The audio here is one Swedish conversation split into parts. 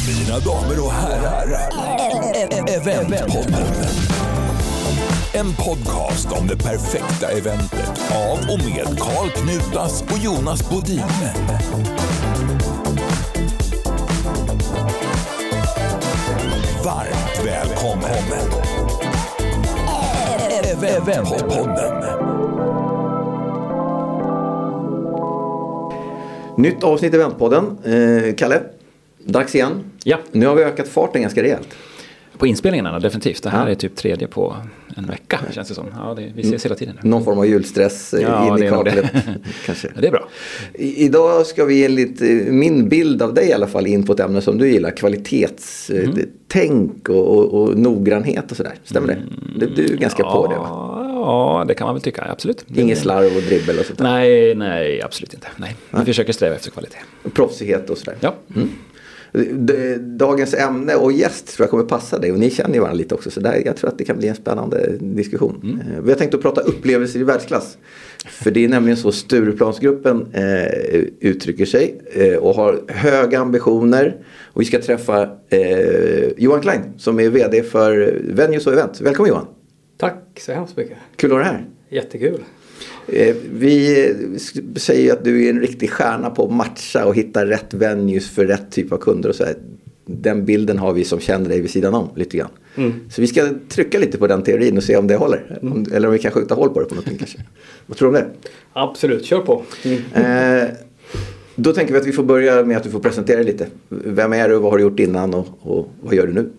Mina damer och herrar, Eventpodden. En podcast om det perfekta eventet av och med Carl Knutas och Jonas Bodin. Varmt välkommen. Eventpodden. Nytt avsnitt i Eventpodden. Kalle, dags igen. Ja. Nu har vi ökat farten ganska rejält. På inspelningarna definitivt. Det här är typ tredje på en vecka, känns det som. Ja, vi ses hela tiden nu. Någon form av julstress in i kaklet. Kanske. Ja, det är bra. Idag ska vi ge lite, min bild av dig i alla fall, in på ett ämne som du gillar. Kvalitetstänk och noggrannhet och sådär. Stämmer det? Du är ganska på det, va? Ja, det kan man väl tycka. Absolut. Ingen slarv och dribbel och sånt där. Nej, absolut inte. Nej. Vi försöker sträva efter kvalitet. Proffsighet och sådär. Ja. Dagens ämne och gäst tror jag kommer passa dig, och ni känner ju varandra lite också, så där, jag tror att det kan bli en spännande diskussion. Vi har tänkt att prata upplevelser i världsklass, för det är nämligen så Stureplansgruppen uttrycker sig och har höga ambitioner, och vi ska träffa Johan Klein som är vd för Venues och Event. Välkommen Johan. Tack så hemskt mycket. Kul att ha dig här. Jättekul. Vi säger att du är en riktig stjärna på att matcha och hitta rätt venues för rätt typ av kunder och så här. Den bilden har vi som känner dig vid sidan om lite grann. Så vi ska trycka lite på den teorin och se om det håller. Eller om vi kan skjuta hål på det på någonting kanske. Vad tror du om det? Absolut, kör på. Då tänker vi att vi får börja med att du får presentera dig lite. Vem är du, vad har du gjort innan och vad gör du nu?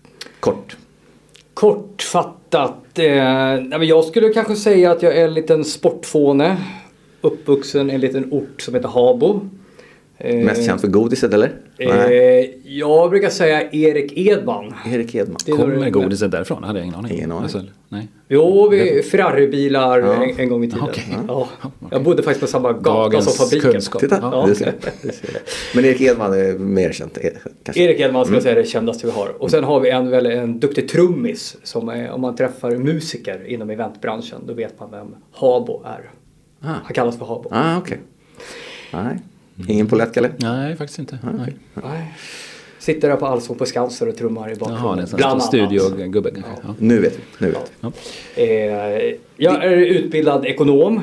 Kortfattat. Jag skulle kanske säga att jag är en liten sportfåne. Uppvuxen i en liten ort som heter Habo. Mest känd för godiset eller? Jag brukar säga Erik Edman. Kommer godiset därifrån? Jag hade ingen aning. Alltså, nej. Jo, vi Ferrari-bilar en gång i tiden. Okay. Ja. Jag bodde faktiskt på samma gata som fabriken. Kunskap. Titta, ja. det ser. Men Erik Edman är mer känt kanske. Erik Edman skulle jag säga är det kändaste vi har. Och sen har vi en duktig trummis som är, om man träffar musiker inom eventbranschen, då vet man vem Habo är. Han kallas för Habo. Okej. Nej. Ingen polett, Kalle? Nej, faktiskt inte. Nej. Sitter där på Allsång på Skanser och trummar i bakgrunden. Jaha, det är en studiogubbe. Ja. Nu vet vi. Ja. Jag är utbildad ekonom.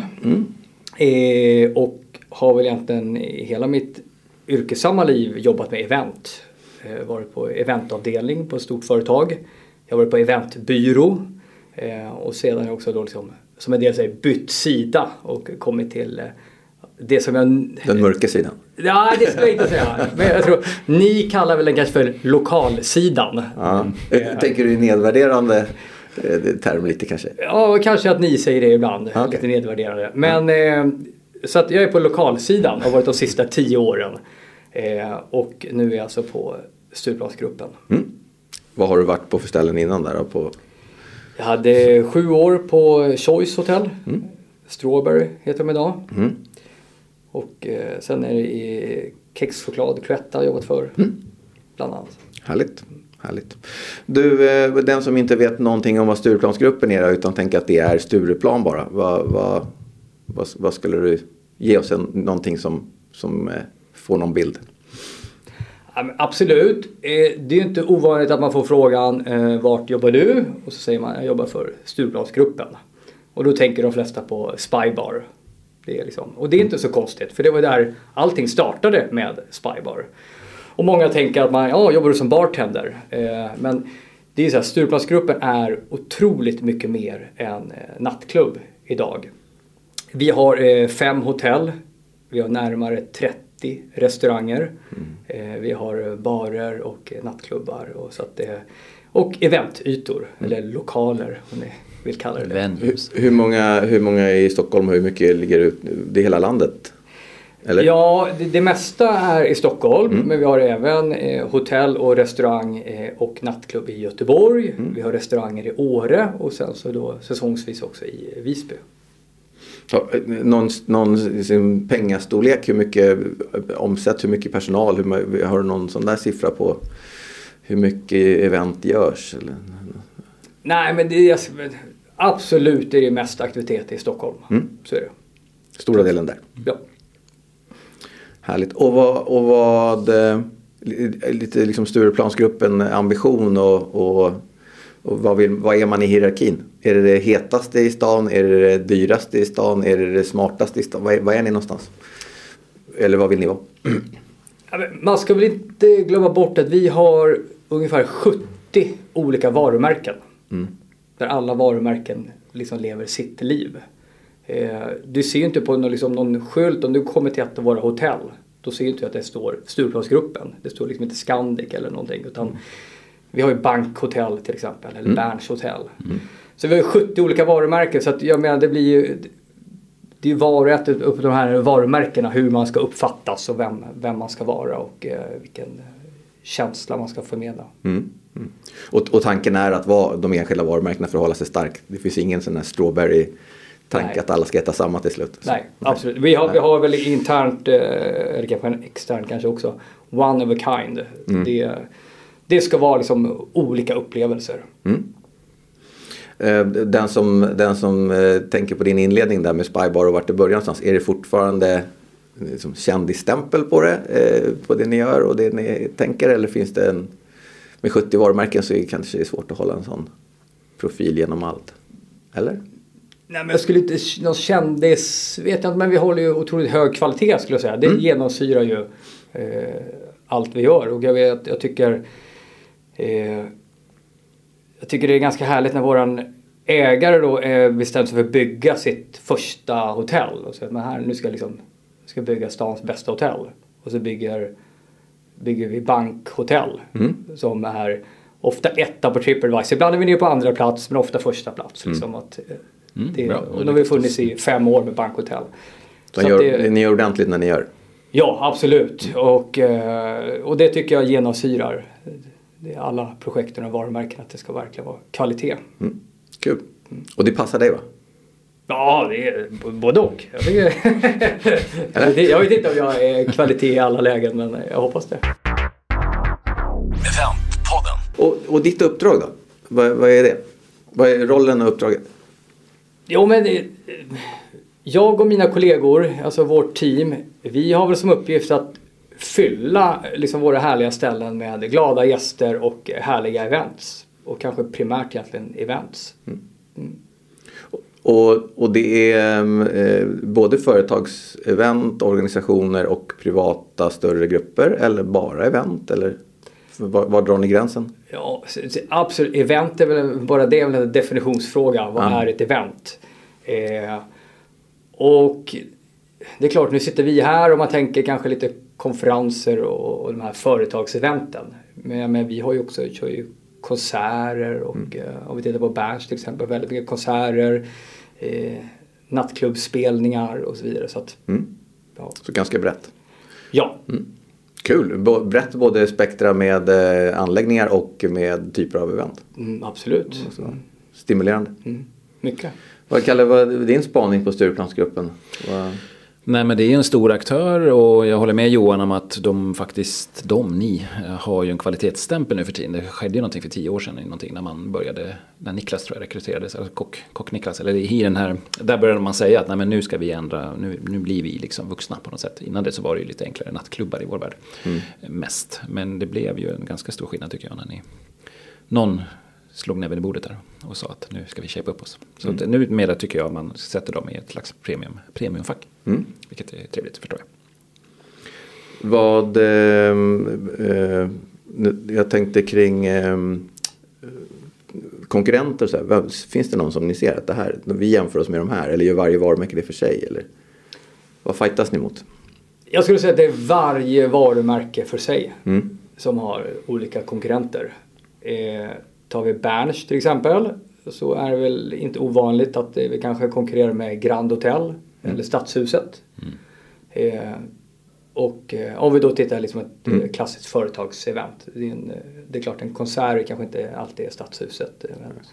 Och har väl egentligen i hela mitt yrkessamma liv jobbat med event. Varit på eventavdelning på ett stort företag. Jag har varit på eventbyrå. Och sedan har jag också då liksom, som en del säger, bytt sida och kommit till det som jag... Den mörka sidan. Ja, det skulle jag inte säga. Men jag tror, ni kallar väl den kanske för lokalsidan. Ja. Tänker du nedvärderande term lite kanske? Ja, kanske att ni säger det ibland. Okay. Lite nedvärderande. Men så att jag är på lokalsidan. Har varit de sista 10 åren. Och nu är jag alltså på Stureplansgruppen. Vad har du varit på för ställen innan där då? Jag hade 7 år på Choice Hotel. Strawberry heter de idag. Och sen är det i Kexchoklad, Cloetta jobbat för. Bland annat. Härligt. Du, den som inte vet någonting om vad Stureplansgruppen är utan tänker att det är Stureplan bara. Vad skulle du ge oss någonting som får någon bild? Ja, absolut. Det är ju inte ovanligt att man får frågan vart jobbar du? Och så säger man jag jobbar för Stureplansgruppen. Och då tänker de flesta på Spybar. Det är liksom, och det är inte så konstigt, för det var där allting startade med Spybar. Och många tänker att man jobbar du som bartender. Men det är så här, Stureplansgruppen är otroligt mycket mer än nattklubb idag. Vi har 5 hotell. Vi har närmare 30 restauranger. Vi har barer och nattklubbar. Och, så att, och eventytor, eller lokaler om ni vill kalla det. Venues. Hur många är i Stockholm och hur mycket ligger ut? Det är hela landet? Eller? Ja, det mesta är i Stockholm. Men vi har även hotell och restaurang och nattklubb i Göteborg. Vi har restauranger i Åre och sen så då säsongsvis också i Visby. Så, någon pengastorlek, hur mycket omsätt, hur mycket personal, har du någon sån där siffra på hur mycket event görs? Eller? Nej, men det är absolut det mest aktivitet i Stockholm. Så är det. Stora delen där. Ja. Härligt. Och vad lite liksom Stureplansgruppen ambition och vad är man i hierarkin? Är det hetaste i stan? Är det dyraste i stan? Är det smartaste i stan? Vad är ni någonstans? Eller vad vill ni vara? Man ska väl inte glömma bort att vi har ungefär 70 olika varumärken. Där alla varumärken liksom lever sitt liv. Du ser ju inte på någon skylt om du kommer till ett av våra hotell. Då ser ju inte att det står Stureplansgruppen. Det står liksom inte Scandic eller någonting. Utan vi har ju Bankhotell till exempel. Eller Berns hotell. Så vi har ju 70 olika varumärken. Så att jag menar det blir ju... Det är ju var och ett upp de här varumärkena. Hur man ska uppfattas och vem man ska vara. Och vilken känsla man ska förmedla. Och tanken är att de enskilda varumärkena förhåller sig starkt. Det finns ingen sån här strawberry-tanke att alla ska äta samma till slut. Nej, absolut. Vi har väl internt, eller kanske externt kanske också, one of a kind. Det ska vara liksom olika upplevelser. Den som tänker på din inledning där med Spybar och vart det börjar någonstans. Är det fortfarande liksom kändisstämpel på det? På det ni gör och det ni tänker? Eller finns det med 70 varumärken så kanske det är svårt att hålla en sån profil genom allt? Eller? Nej, men jag skulle inte... Någon kändis vet jag inte, men vi håller ju otroligt hög kvalitet skulle jag säga. Det genomsyrar ju allt vi gör. Och jag tycker det är ganska härligt när våran ägare då bestämt sig för att bygga sitt första hotell. Och så att här, nu ska bygga stans bästa hotell. Och så bygger vi Bankhotell. Som är ofta etta på TripAdvisor. Ibland är vi nere på andra plats men ofta första plats. Liksom att, och då har vi funnits i 5 år med Bankhotell. Så ni gör ordentligt när ni gör? Ja, absolut. Och det tycker jag genomsyrar det är alla projekten och varumärken att det ska verkligen vara kvalitet. Kul. Och det passar dig va? Ja, det är både och. Jag vet inte om jag är kvalitet i alla lägen, men jag hoppas det. Eventpodden. Och ditt uppdrag då? Vad är det? Vad är rollen och uppdraget? Jo, men jag och mina kollegor, alltså vårt team, vi har väl som uppgift att fylla liksom våra härliga ställen med glada gäster och härliga events. Och kanske primärt egentligen events. Och det är både företagsevent, organisationer och privata större grupper eller bara event? Eller var drar ni gränsen? Ja, absolut. Event är väl bara det är väl en definitionsfråga. Vad är ett event? Och det är klart, nu sitter vi här och man tänker kanske lite konferenser och de här företagseventen. Men vi har ju också kör ju konserter och om vi tittar på Berns till exempel, väldigt mycket konserter, nattklubbspelningar och så vidare. Så, att, så ganska brett. Ja. Kul. Brett både spektra med anläggningar och med typer av event. Absolut. Stimulerande. Mycket. Kalle, vad är din spaning på Stureplansgruppen? Nej, men det är en stor aktör och jag håller med Johan om att ni har ju en kvalitetsstämpel nu för tiden. Det skedde ju någonting för 10 år sedan, någonting när man började, när Niklas tror jag rekryterades, alltså kock Niklas, eller i den här, där började man säga att nej, men nu ska vi ändra, nu blir vi liksom vuxna på något sätt. Innan det så var det ju lite enklare nattklubbar i vår värld mest. Men det blev ju en ganska stor skillnad tycker jag när någon slog näven i bordet där och sa att nu ska vi shape upp oss. Så nu med tycker jag man sätter dem i ett slags premiumfack. Vilket är trevligt, förstår jag. Jag tänkte kring konkurrenter. Så här, finns det någon som ni ser att det här, vi jämför oss med de här eller gör varje varumärke det för sig? Eller vad fightas ni mot? Jag skulle säga att det är varje varumärke för sig som har olika konkurrenter. Tar vi Berns till exempel så är det väl inte ovanligt att vi kanske konkurrerar med Grand Hotel eller Stadshuset. Och om vi då tittar liksom ett klassiskt företagsevent. Det är klart en konsert kanske inte alltid är Stadshuset.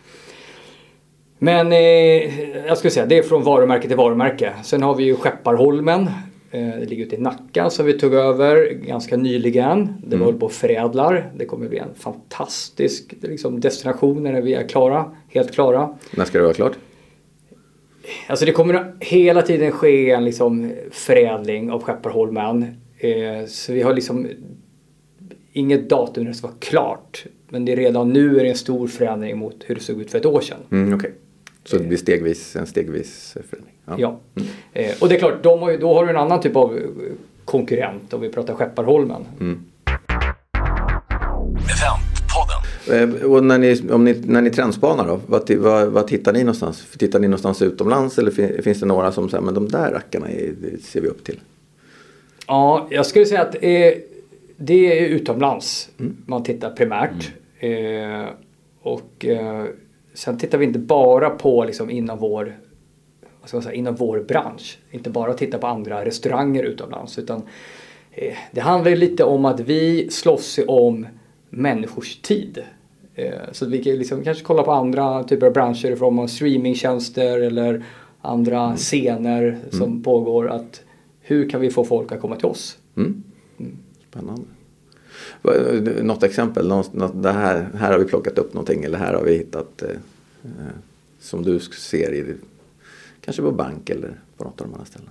Men jag skulle säga det är från varumärke till varumärke. Sen har vi ju Skepparholmen. Det ligger ute i Nacka som vi tog över ganska nyligen. Det var på Förädlar. Det kommer bli en fantastisk liksom, destination när vi är klara. Helt klara. När ska det vara klart? Alltså det kommer hela tiden ske en liksom, förädling av Skepparholmen. Så vi har liksom inget datum när det ska vara klart. Men det är redan nu är det en stor förändring mot hur det såg ut för ett år sedan. Okej. Så det blir en stegvis förändring? Ja. Och det är klart, då har du en annan typ av konkurrent om vi pratar Skepparholmen. Och när ni trendspanar då, vad tittar ni någonstans? Tittar ni någonstans utomlands eller finns det några som säger men de där rackarna ser vi upp till? Ja, jag skulle säga att det är utomlands man tittar primärt. Sen tittar vi inte bara på liksom inom vår bransch. Inte bara titta på andra restauranger utomlands. Utan det handlar ju lite om att vi slåss om människors tid. Så att vi kan liksom kanske kolla på andra typer av branscher från streamingtjänster eller andra scener som pågår. Att hur kan vi få folk att komma till oss? Spännande. Något exempel? Det här har vi plockat upp någonting eller här har vi hittat som du ser i kanske på bank eller på något av de andra ställena?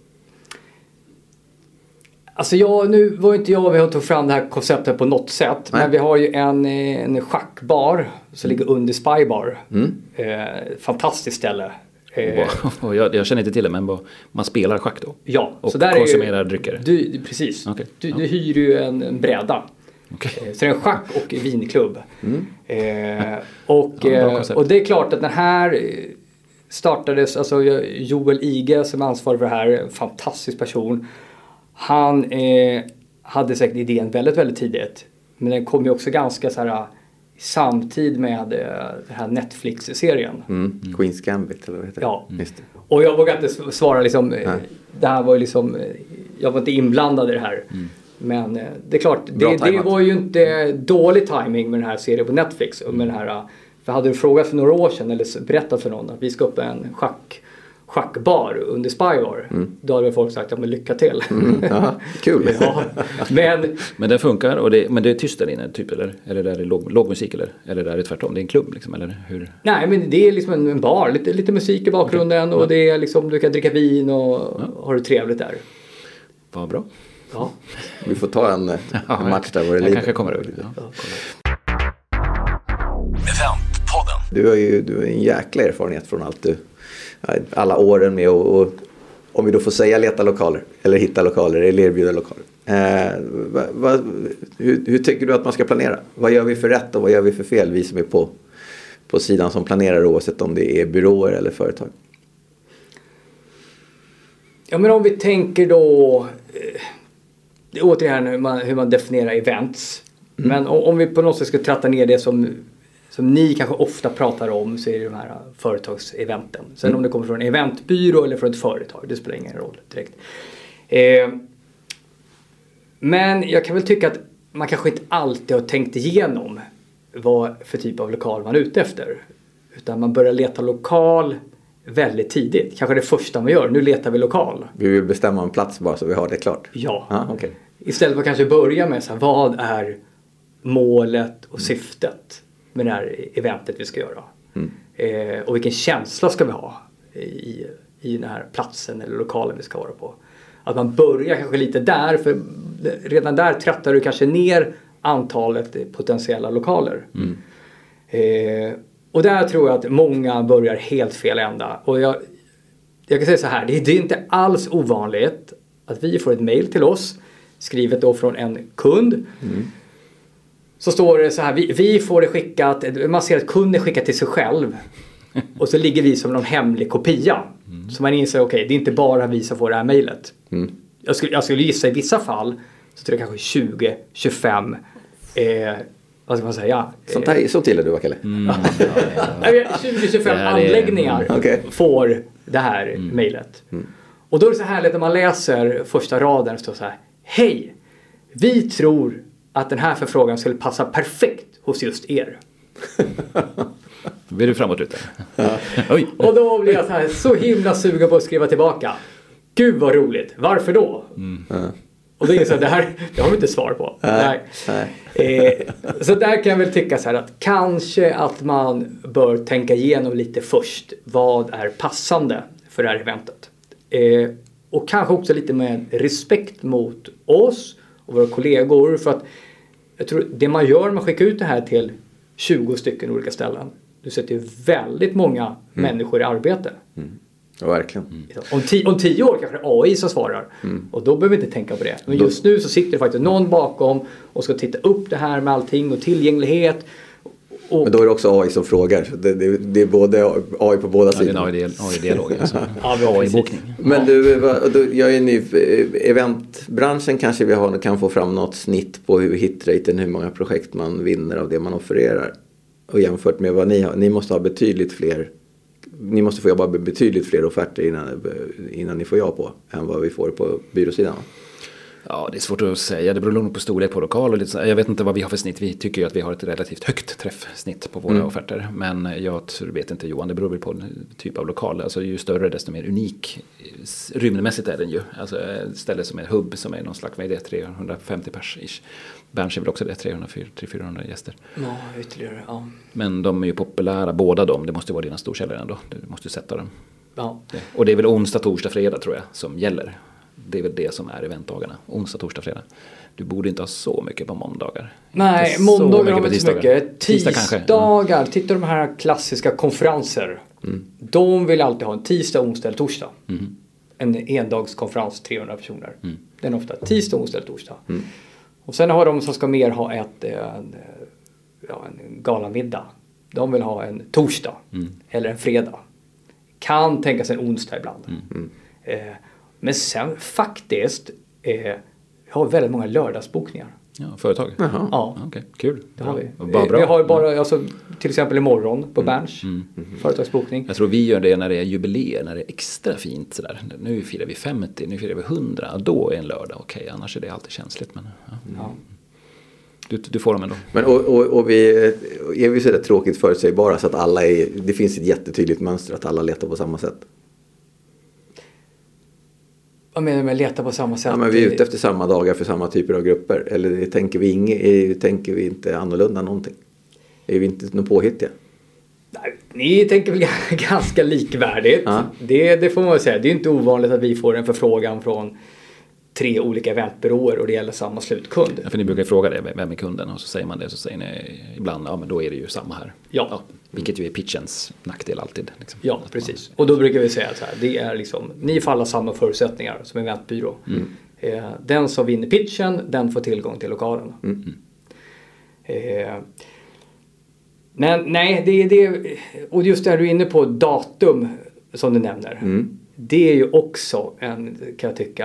Alltså nu var inte vi har tagit fram det här konceptet på något sätt. Nej. Men vi har ju en schackbar som ligger under Spybar. Fantastiskt ställe. Wow. Jag känner inte till det, men man spelar schack då? Ja. Och så där konsumerar drycker? Precis. Okay. Du hyr ju en bräda. Okay. Så det är en schack- och vinklubb. Och det är klart att den här startades, alltså Joel Ige som är ansvarig för det här, en fantastisk person. Han hade säkert idén väldigt, väldigt tidigt. Men den kom ju också ganska så här samtid med den här Netflix-serien. Queen's Gambit eller vad heter det? Ja. Just det. Och jag vågar inte svara liksom, det här var ju liksom, jag var inte inblandad i det här. Men det är klart, det var ju inte dålig timing med den här serien på Netflix. Med den här, för hade du frågat för några år sedan eller berättat för någon att vi ska upp en schackbar under Spybar. Då hade folk sagt, ja men lycka till. Ja, kul. Ja, men den funkar, men det är tyst där inne typ, eller är det låg musik eller där är det tvärtom? Det är en klubb liksom, eller hur? Nej, men det är liksom en bar, lite musik i bakgrunden och det är liksom, du kan dricka vin och har det trevligt där. Vad bra. Ja. Vi får ta en match där var det jag kanske kommer över. Du har ju en jäkla erfarenhet från alla åren med och om vi då får säga leta lokaler eller hitta lokaler eller erbjuda lokaler. Hur tycker du att man ska planera? Vad gör vi för rätt och vad gör vi för fel? Vi som är på sidan som planerar oavsett om det är byråer eller företag. Ja, men om vi tänker då återigen hur man definierar events. Men om vi på något sätt ska tratta ner det som ni kanske ofta pratar om, så är det de här företagseventen. Sen om det kommer från en eventbyrå eller från ett företag, det spelar ingen roll direkt. Men jag kan väl tycka att man kanske inte alltid har tänkt igenom vad för typ av lokal man är ute efter. Utan man börjar leta lokal väldigt tidigt. Kanske det första man gör, nu letar vi lokal. Vi vill bestämma en plats bara så vi har det klart. Ja. Okay. Istället för att kanske börja med så här, vad är målet och syftet med det här eventet vi ska göra. Och vilken känsla ska vi ha i den här platsen eller lokalen vi ska vara på. Att man börjar kanske lite där, för redan där trattar du kanske ner antalet potentiella lokaler. Och där tror jag att många börjar helt fel ända. Och jag kan säga så här, det är inte alls ovanligt att vi får ett mejl till oss, skrivet då från en kund. Så står det så här, vi får det skickat, man ser att kunden skickar till sig själv. Och så ligger vi som någon hemlig kopia. Så man inser, okej, det är inte bara vi som får det här mejlet. Jag skulle gissa i vissa fall, så tror jag kanske 20-25 vad ska man säga? Så till är du, Kalle. 20-25 anläggningar får det här mejlet. Och då är det så härligt när man läser första raden, står så här: hej, vi tror att den här förfrågan skulle passa perfekt hos just er. Då blir du framåtrutad. Oj. Och då blir jag så himla sugen på att skriva tillbaka. Gud vad roligt, varför då? Och då är det så här, det har vi inte svar på. Nej. Så där kan jag väl tycka så här att kanske att man bör tänka igenom lite först. Vad är passande för det här eventet? Och kanske också lite med respekt mot oss och våra kollegor. För att jag tror det man gör när man skickar ut det här till 20 stycken olika ställen. Du sätter ju väldigt många människor i arbete. Ja, verkligen. Om 10 år kanske det är AI som svarar. Och då behöver vi inte tänka på det. Men just nu så sitter det faktiskt någon bakom och ska titta upp det här med allting och tillgänglighet. Men då är det också AI som frågar. Så det är både AI på båda sidor. Ja, det är en AI-dialog. Alltså. Ja, vi har AI-bokning. Men jag är ny. Eventbranschen kanske vi kan få fram något snitt på hur hitraten, hur många projekt man vinner av det man offererar. Och jämfört med vad ni har. Ni måste ha betydligt fler. Ni måste få jobba med betydligt fler offerter innan ni får ja på än vad vi får på byråsidan. Ja, det är svårt att säga. Det beror nog på storlek på lokal och lite så. Jag vet inte vad vi har för snitt. Vi tycker ju att vi har ett relativt högt träffsnitt på våra offerter. Men jag vet inte, Johan, det beror väl på typ av lokal. Alltså ju större desto mer unik rymdmässigt är den ju. Alltså ett ställe som är hubb som är någon slags, vad är det, 350 pers-ish. Berns är väl också det, 300-400 gäster. Ja, ytterligare, ja. Men de är ju populära, båda de. Det måste vara dina storkällor ändå. Du måste sätta dem. Ja. Och det är väl onsdag, torsdag, fredag tror jag som gäller. Det är väl det som är eventdagarna. Onsdag, torsdag, fredag. Du borde inte ha så mycket på måndagar. Nej, måndagar har vi inte så mycket. Tisdagar. Titta de här klassiska konferenser. De vill alltid ha en tisdag, onsdag eller torsdag. En endagskonferens, 300 personer. Den är ofta tisdag, onsdag eller torsdag. Och sen har de som ska mer ha en galamiddag. De vill ha en torsdag eller en fredag. Kan tänka sig en onsdag ibland. Men sen faktiskt har väldigt många lördagsbokningar. Ja, företag? Jaha. Ja. Okej, kul. Det har vi. Bra. Vi har bara, alltså, till exempel imorgon på Berns. Företagsbokning. Jag tror vi gör det när det är jubileer, när det är extra fint sådär. Nu firar vi 50, nu firar vi 100. Då är en lördag okej, annars är det alltid känsligt. Men, ja. Du får dem ändå. Men, och vi är vi så där tråkigt förutsägbara så att alla det finns ett jättetydligt mönster att alla letar på samma sätt. Vad menar du med leta på samma sätt? Ja, men vi är ute efter samma dagar för samma typer av grupper. Eller tänker vi inte annorlunda någonting? Är vi inte något påhittiga? Nej, ni tänker väl ganska likvärdigt. Ja. Det får man säga. Det är inte ovanligt att vi får en förfrågan från 3 olika eventbyråer och det gäller samma slutkund. Ja, för ni brukar fråga det, vem är kunden? Och så säger man det, så säger ni ibland, ja men då är det ju samma här. Ja. Vilket ju är pitchens nackdel alltid. Liksom. Ja, precis. Och då brukar vi säga så här, det är liksom, ni får alla samma förutsättningar som eventbyrå. Den som vinner pitchen, den får tillgång till lokalen. Men nej, det och just det här du är inne på, datum som du nämner. Det är ju också kan jag tycka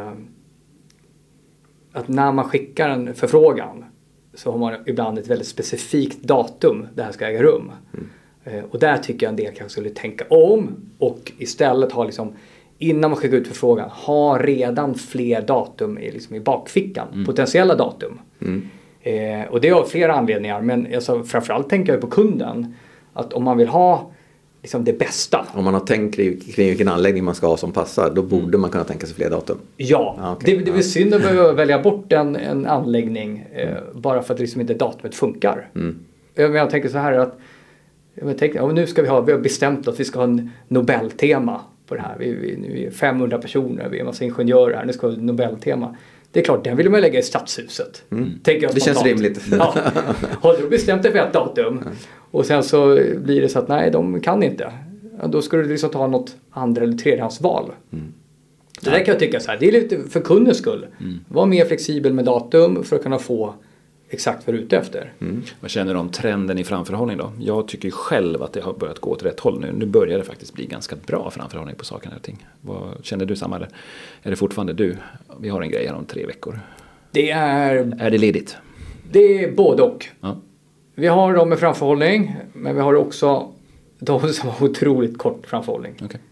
att när man skickar en förfrågan så har man ibland ett väldigt specifikt datum det här ska äga rum. Och där tycker jag en del kanske skulle tänka om och istället ha liksom, innan man skickar ut förfrågan, ha redan fler datum i bakfickan, potentiella datum. Och det har flera anledningar, men alltså, framförallt tänker jag på kunden, att om man vill ha liksom det bästa. Om man har tänkt kring vilken anläggning man ska ha som passar, då borde man kunna tänka sig fler datum. Ja, okay. Det är synd att behöva välja bort en anläggning bara för att liksom inte datumet funkar. Jag tänker så här att nu ska vi har bestämt att vi ska ha en Nobeltema på det här. Vi är 500 personer, vi är en massa ingenjörer här, nu ska vi ha ett Nobeltema. Det är klart, den vill man lägga i stadshuset. Tänker jag, det känns rimligt. Ja. Har du bestämt dig för ett datum och sen så blir det så att nej, de kan inte. Då ska du liksom ta något andra eller tredjehandsval. Det där kan jag tycka så här, det är lite för kundens skull. Var mer flexibel med datum för att kunna få exakt vad du är ute efter. Vad känner du om trenden i framförhållning då? Jag tycker ju själv att det har börjat gå åt rätt håll nu. Nu börjar det faktiskt bli ganska bra framförhållning på sakerna och ting. Känner du samma eller är det fortfarande du? Vi har en grej här om 3 veckor. Är det ledigt? Det är både och. Ja. Vi har dem med framförhållning, men vi har också de som har otroligt kort framförhållning. Okay.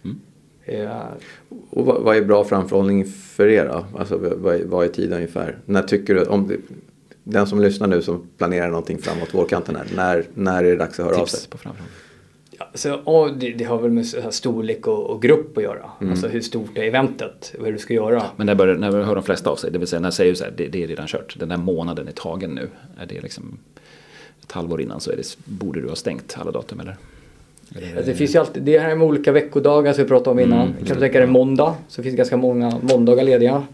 Och vad är bra framförhållning för er då? Alltså vad är tiden ungefär? När tycker du, om den som lyssnar nu som planerar någonting framåt vårkanten här, när är det dags att höra av sig? På framförhållning. Ja, så, det har väl med storlek och grupp att göra. Alltså hur stort är eventet, vad du ska göra. Men när hör de flesta av sig, det vill säga när säger så här, det är redan kört. Den där månaden är tagen nu. Är det liksom ett halvår innan så borde du ha stängt alla datum eller? Det finns ju alltid, det här med olika veckodagar som vi pratade om innan. Kan du tänka dig måndag, så finns det ganska många måndagar lediga.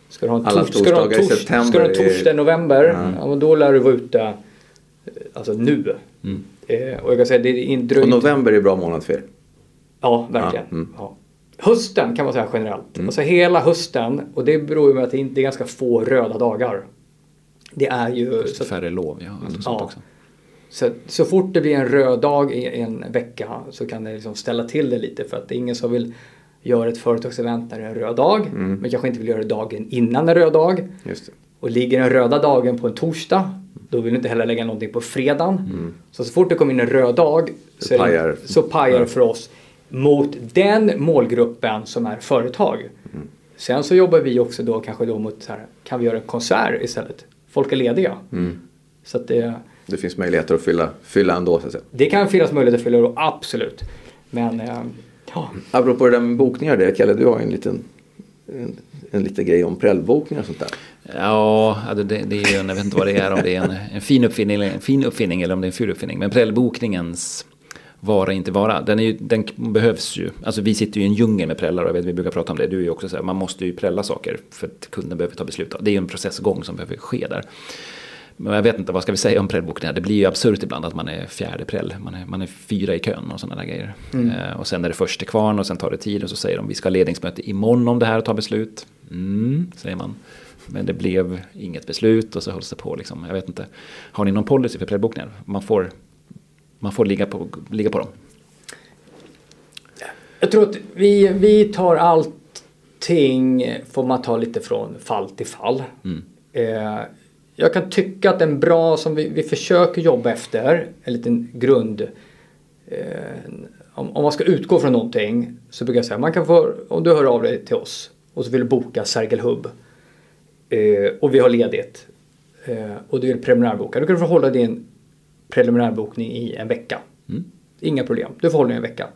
Ska du ha en alla torsdagar i september. Ska du ha en torsdag i november, ja, då lär du vara ute alltså nu. Och jag kan säga det är och november är bra månad för er. Ja, verkligen. Ja. Hösten kan man säga generellt. Alltså hela hösten, och det beror ju på att det är ganska få röda dagar. Det är ju så färre lov, sånt också. Så fort det blir en röd dag i en vecka så kan det liksom ställa till det lite, för att det är ingen som vill göra ett företagsevent när det är en röd dag, men kanske inte vill göra det dagen innan en röd dag. Just det. Och ligger den röda dagen på en torsdag, då vill du inte heller lägga någonting på fredagen. Så fort det kommer in en röd dag så pajar för oss mot den målgruppen som är företag. Sen så jobbar vi också då kanske då mot så här, kan vi göra en konsert istället? Folk är lediga. Så att det finns möjligheter att fylla ändå, så att säga. Det kan finnas möjligheter att fylla då, absolut. Men ja. Apropå det där med bokningar, Kalle, du har ju en liten grej om prällbokningar och sånt där. Ja, det är ju jag vet inte vad det är, om det är en fin uppfinning eller om det är en ful uppfinning. Men prällbokningens vara inte vara, den behövs ju. Alltså vi sitter ju i en djungel med prällar, och jag vet, vi brukar prata om det. Du är ju också så här, man måste ju prälla saker för att kunden behöver ta beslut. Det är ju en processgång som behöver ske där. Men jag vet inte, vad ska vi säga om prällbokningar? Det blir ju absurt ibland att man är fjärde präll. Man är 4 i kön och sådana där grejer. Och sen är det först till kvarn och sen tar det tid och så säger de vi ska ha ledningsmöte imorgon om det här och ta beslut. Säger man. Men det blev inget beslut och så hölls det på liksom. Jag vet inte. Har ni någon policy för prällbokningar? Man får ligga på dem. Jag tror att vi tar allting, får man ta lite från fall till fall. Jag kan tycka att en bra, som vi försöker jobba efter, en liten grund, om man ska utgå från någonting, så brukar jag säga, man kan få, om du hör av dig till oss och så vill du boka Sergel Hub och vi har ledigt och du vill preliminärboka, då kan du få hålla din preliminärbokning i en vecka. Inga problem, du får hålla i en vecka.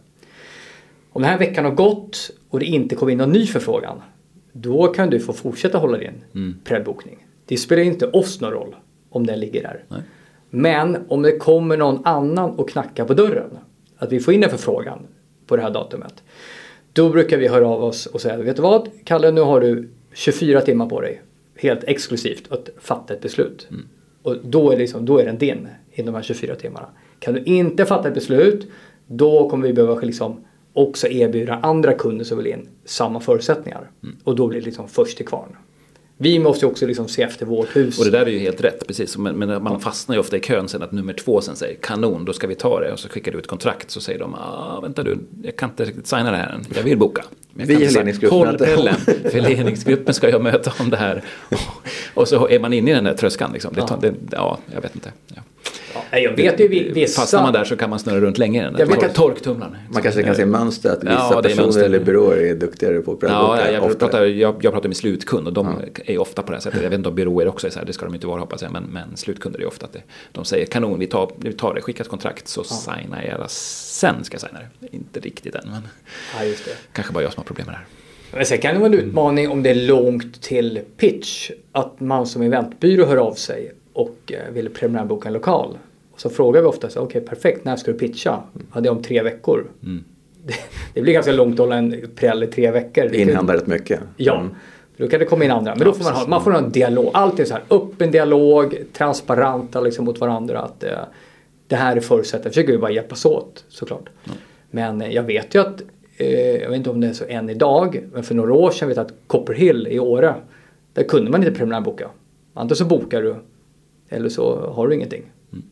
Om den här veckan har gått och det inte kommer in någon ny förfrågan, då kan du få fortsätta hålla din preliminärbokning. Det spelar inte oss någon roll om den ligger där. Nej. Men om det kommer någon annan och knackar på dörren, att vi får in en förfrågan på det här datumet, då brukar vi höra av oss och säga, vet du vad, Kalle, nu har du 24 timmar på dig, helt exklusivt, att fatta ett beslut. Och då är den din i de här 24 timmarna. Kan du inte fatta ett beslut, då kommer vi behöva liksom också erbjuda andra kunder som vill in samma förutsättningar. Och då blir det liksom först till kvarn. Vi måste också liksom se efter vårt hus. Och det där är ju helt rätt, precis. Men man fastnar ju ofta i kön sen att nummer 2 sen säger kanon, då ska vi ta det. Och så skickar du ett kontrakt, så säger de, vänta du, jag kan inte riktigt signa det här än. Jag vill boka. Vi i ledningsgruppen. Håll pellen, för ledningsgruppen ska jag möta om det här. Och så är man inne i den där tröskan liksom. Jag vet inte. Ja. Ja, jag vet ju vissa... Fastnar man där så kan man snurra runt länge i den där torktumlaren. Man kanske kan se mönster att vissa personer eller byråer är duktigare på att prata. Jag pratar med slutkund och de är ofta på det här sättet. Jag vet inte om byråer också är så här, det ska de inte vara, hoppas jag. Men slutkunder är ofta att de säger kanon, vi tar det, skicka ett kontrakt så signar jag sen ska jag signa det. Inte riktigt än, men just det. Kanske bara jag som har problem med det här. Men sen kan det vara en utmaning om det är långt till pitch, att man som eventbyrå hör av sig och vill preliminärboka en lokal. Och så frågar vi ofta så okej, perfekt, när ska du pitcha? Ja, det är om 3 veckor. Det blir ganska långt att hålla en prell i 3 veckor. Det inhandlar rätt mycket. Ja, då kan det komma in andra. Men då får man får en dialog. Alltid så här, öppen dialog, transparenta liksom mot varandra. Att det här är förutsättningen. Försöker vi bara hjälpas åt, såklart. Men jag vet ju att, jag vet inte om det är så än idag, men för några år sedan vet jag att Copperhill i Åre, där kunde man inte preliminärboka. Antingen så bokar du, eller så har du ingenting.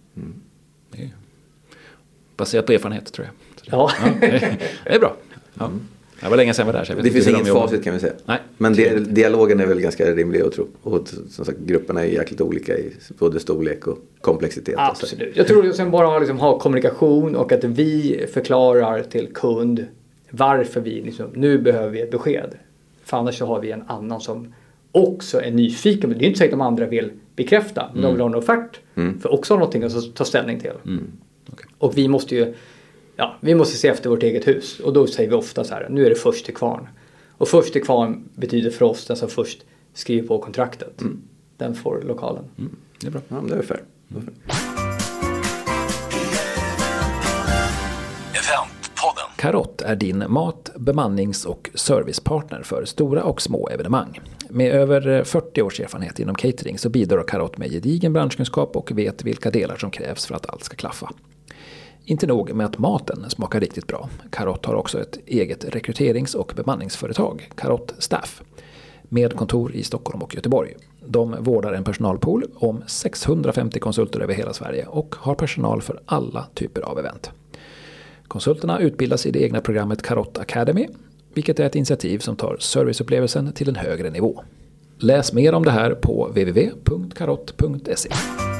Baserat på erfarenhet, tror jag. Ja. Det är bra. Ja. Det var länge sedan jag var där. Så det finns inget facit, kan vi säga. Nej. Men dialogen är väl ganska rimlig att tro. Och som sagt, grupperna är jäkligt olika i både storlek och komplexitet. Absolut. Jag tror att sen bara liksom ha kommunikation och att vi förklarar till kund varför vi liksom, nu behöver vi ett besked. För annars så har vi en annan som också är nyfiken. Det är inte säkert att de andra vill bekräfta. Men de vill ha en offert. För också ha någonting att ta ställning till. Okay. Och vi måste se efter vårt eget hus. Och då säger vi ofta så här, nu är det först till kvarn. Och först till kvarn betyder för oss den som först skriver på kontraktet. Den får lokalen. Det är bra. Ja, det är fair. Eventpodden. Karott är din mat-, bemannings- och servicepartner för stora och små evenemang. Med över 40 års erfarenhet inom catering så bidrar Karott med gedigen branschkunskap och vet vilka delar som krävs för att allt ska klaffa. Inte nog med att maten smakar riktigt bra. Karott har också ett eget rekryterings- och bemanningsföretag, Karott Staff, med kontor i Stockholm och Göteborg. De vårdar en personalpool om 650 konsulter över hela Sverige och har personal för alla typer av event. Konsulterna utbildas i det egna programmet Karott Academy, vilket är ett initiativ som tar serviceupplevelsen till en högre nivå. Läs mer om det här på www.karott.se.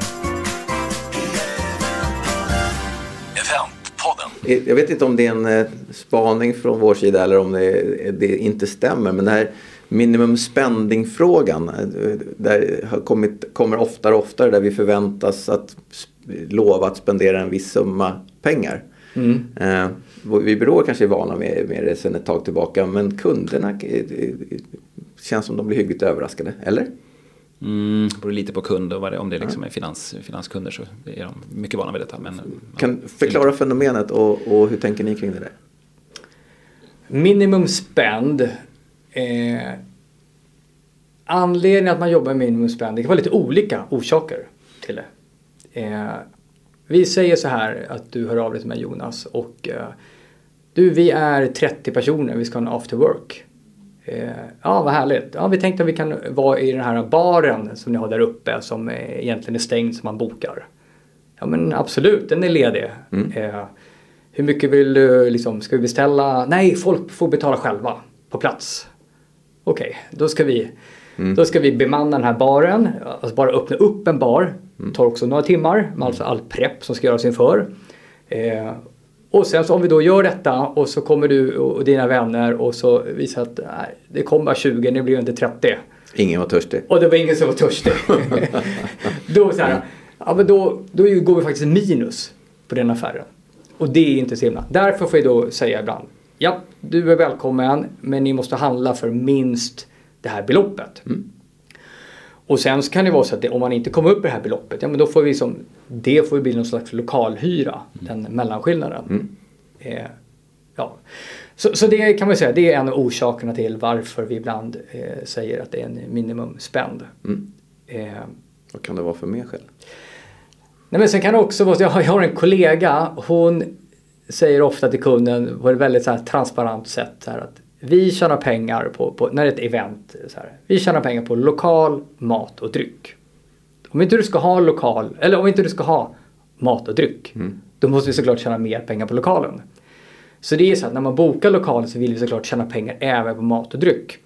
Jag vet inte om det är en spaning från vår sida eller om det inte stämmer, men det här minimum spending-frågan där kommer oftare och oftare, där vi förväntas att lova att spendera en viss summa pengar. Vi byråer kanske är vana med det sedan ett tag tillbaka, men kunderna känns som de blir hyggligt överraskade, eller? Det beror lite på kund och om det liksom är finanskunder så är de mycket vana vid detta. Men, kan förklara fenomenet och hur tänker ni kring det där? Minimum spend. Anledningen att man jobbar med minimum spend, det kan vara lite olika orsaker till det. Vi säger så här att du hör av dig till mig, Jonas, och vi är 30 personer, vi ska ha en after work. Ja, vad härligt. Ja, vi tänkte att vi kan vara i den här baren som ni har där uppe som egentligen är stängd som man bokar. Ja, men absolut, den är ledig. Hur mycket vill du liksom, ska vi beställa? Nej, folk får betala själva på plats. Okej, då ska vi bemanna den här baren. Alltså bara öppna upp en bar. Det tar också några timmar med alltså all prepp som ska göras inför. Och sen så om vi då gör detta och så kommer du och dina vänner och så visar att nej, det kommer bara 20, det blir inte 30. Ingen var törstig. Och det var ingen som var törstig. Då så här, ja, men då går vi faktiskt minus på den affären. Och det är inte så himla. Därför får jag då säga ibland, ja, du är välkommen, men ni måste handla för minst det här beloppet. Och sen så kan det vara så att om man inte kommer upp i det här beloppet, ja, men då får vi det får bli någon slags lokalhyra, den mellanskillnaden. Ja. Så det kan man säga, det är en av orsakerna till varför vi ibland säger att det är en minimum spend. Vad kan det vara för mer skäl? Nej, men sen kan det också vara, jag har en kollega, hon säger ofta till kunden på ett väldigt så här transparent sätt så här, att vi tjänar pengar på när det är ett event så här, vi tjänar pengar på lokal mat och dryck. Om inte du ska ha mat och dryck, då måste vi såklart tjäna mer pengar på lokalen. Så det är så att när man bokar lokalen så vill vi såklart tjäna pengar även på mat och dryck.